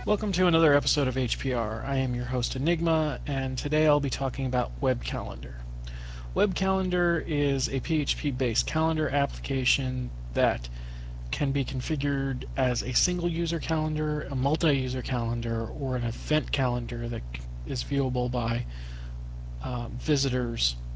Welcome to another episode of HPR. I am your host Enigma, and today I'll be talking about Web Calendar. Web Calendar is a PHP-based calendar application that can be configured as a single-user calendar, a multi-user calendar, or an event calendar that is viewable by visitors.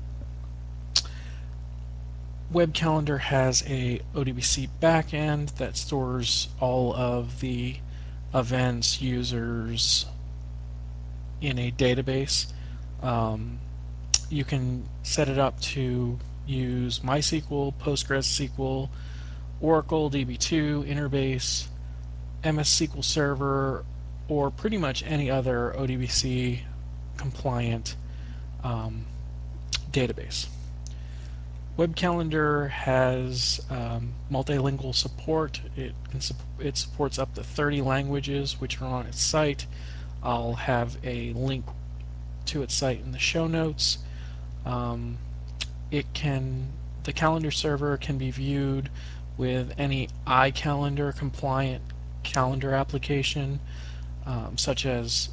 Web Calendar has a ODBC backend that stores all of the events, users, in a database. Um, you can set it up to use MySQL, PostgreSQL, Oracle DB2, Interbase, MS SQL Server, or pretty much any other ODBC compliant um, database. Web Calendar has multilingual support. It supports up to 30 languages, which are on its site. I'll have a link to its site in the show notes. Um, it can the calendar server can be viewed with any iCalendar compliant calendar application, such as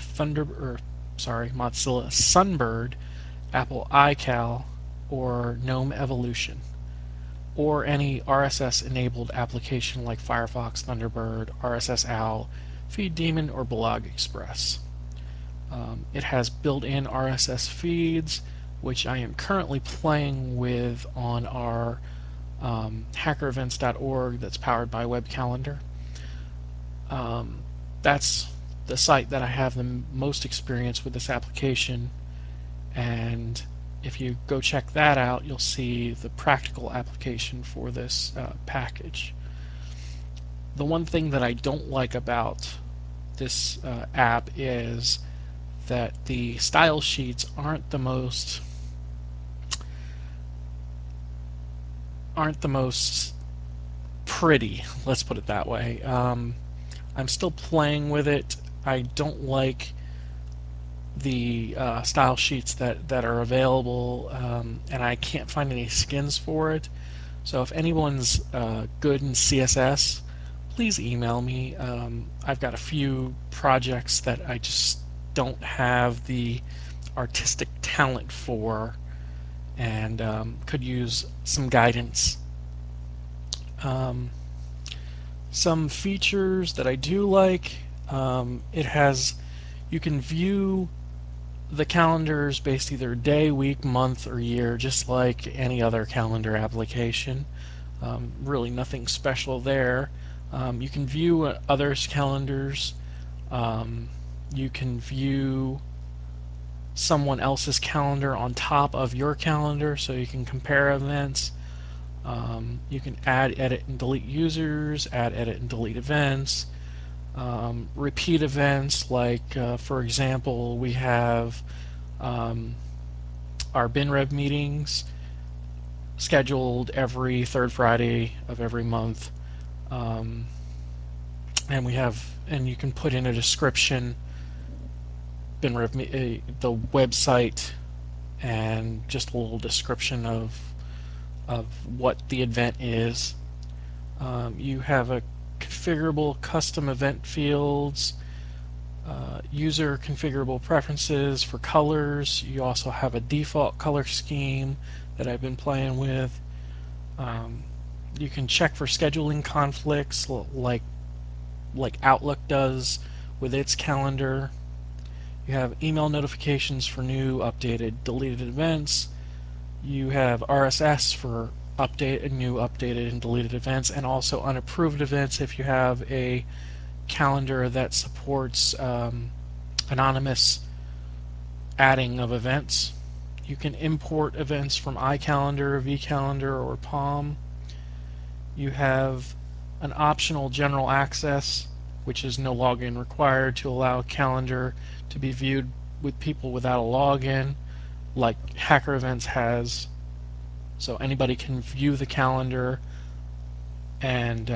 Mozilla Sunbird, Apple iCal, or GNOME Evolution, or any RSS enabled application like Firefox, Thunderbird, RSS Owl, FeedDemon, or Blog Express. It has built-in RSS feeds, which I am currently playing with on our hackerevents.org that's powered by Web Calendar. That's the site that I have the most experience with this application, and if you go check that out, you'll see the practical application for this package. The one thing that I don't like about this app is that the style sheets aren't the most pretty. Let's put it that way. I'm still playing with it. I don't like the style sheets that are available, and I can't find any skins for it. So if anyone's good in CSS, please email me. I've got a few projects that I just don't have the artistic talent for, and could use some guidance. Um, some features that I do like. It has You can view the calendars based either day, week, month, or year, just like any other calendar application. Really nothing special there. You can view others' calendars. Um, you can view someone else's calendar on top of your calendar so you can compare events. You can add, edit, and delete users, add, edit, and delete events. Repeat events, like for example, we have um, our BinRev meetings scheduled every third Friday of every month. Um, and you can put in a description, BinRev, the website, and just a little description of what the event is. You have a configurable custom event fields, user configurable preferences for colors. You also have a default color scheme that I've been playing with. Um, you can check for scheduling conflicts like Outlook does with its calendar. You have email notifications for new, updated, deleted events. You have RSS for new, updated, and deleted events, and also unapproved events if you have a calendar that supports anonymous adding of events. You can import events from iCalendar, vCalendar, or Palm. You have an optional general access, which is no login required, to allow a calendar to be viewed with people without a login, like Hacker Events has. So anybody can view the calendar, and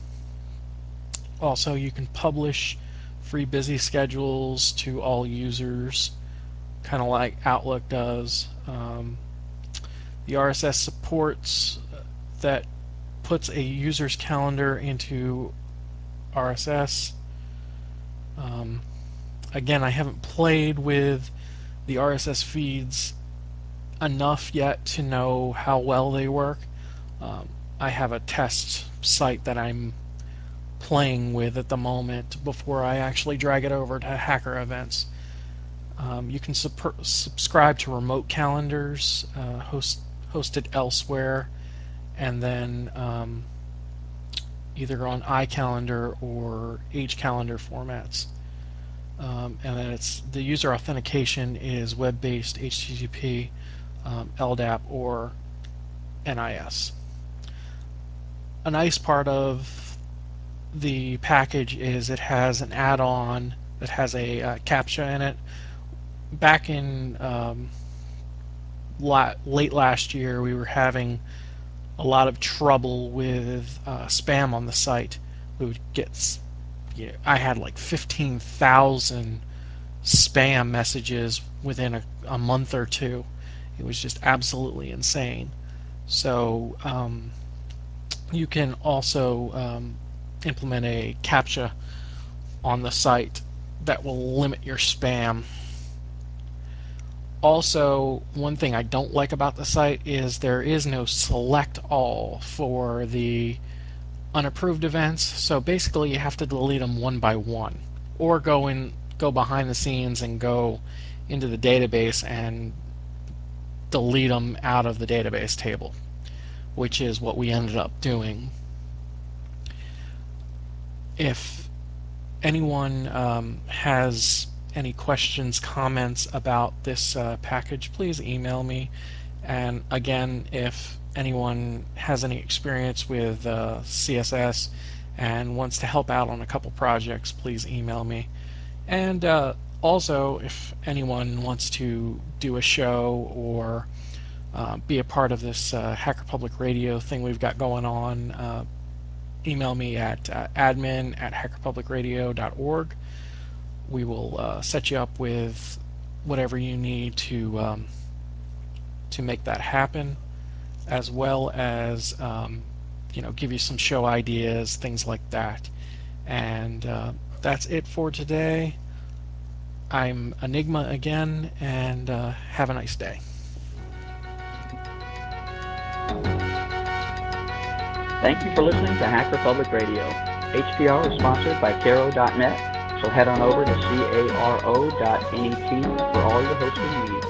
also you can publish free busy schedules to all users, kind of like Outlook does. The RSS supports that puts a user's calendar into RSS. Um, Again, I haven't played with the RSS feeds enough yet to know how well they work. Um, I have a test site that I'm playing with at the moment before I actually drag it over to hacker events. You can subscribe to remote calendars hosted elsewhere, and then either on iCalendar or HCalendar formats. And then it's the user authentication is web-based HTTP, LDAP, or NIS. A nice part of the package is it has an add-on that has a CAPTCHA in it. Back in late last year, we were having a lot of trouble with spam on the site. We would get, I had like 15,000 spam messages within a month or two. It was just absolutely insane. So you can also implement a CAPTCHA on the site that will limit your spam. Also, one thing I don't like about the site is there is no select all for the unapproved events. So basically, you have to delete them one by one, or go behind the scenes and go into the database and delete them out of the database table, which is what we ended up doing. If anyone has any questions, comments about this package, please email me. And again, if anyone has any experience with CSS and wants to help out on a couple projects, please email me. And also, if anyone wants to do a show or be a part of this Hacker Public Radio thing we've got going on, email me at admin@hackerpublicradio.org. We will set you up with whatever you need to make that happen, as well as give you some show ideas, things like that. And that's it for today. I'm Enigma again, and have a nice day. Thank you for listening to Hacker Public Radio. HPR is sponsored by Caro.net, so head on over to caro.net for all your hosting needs.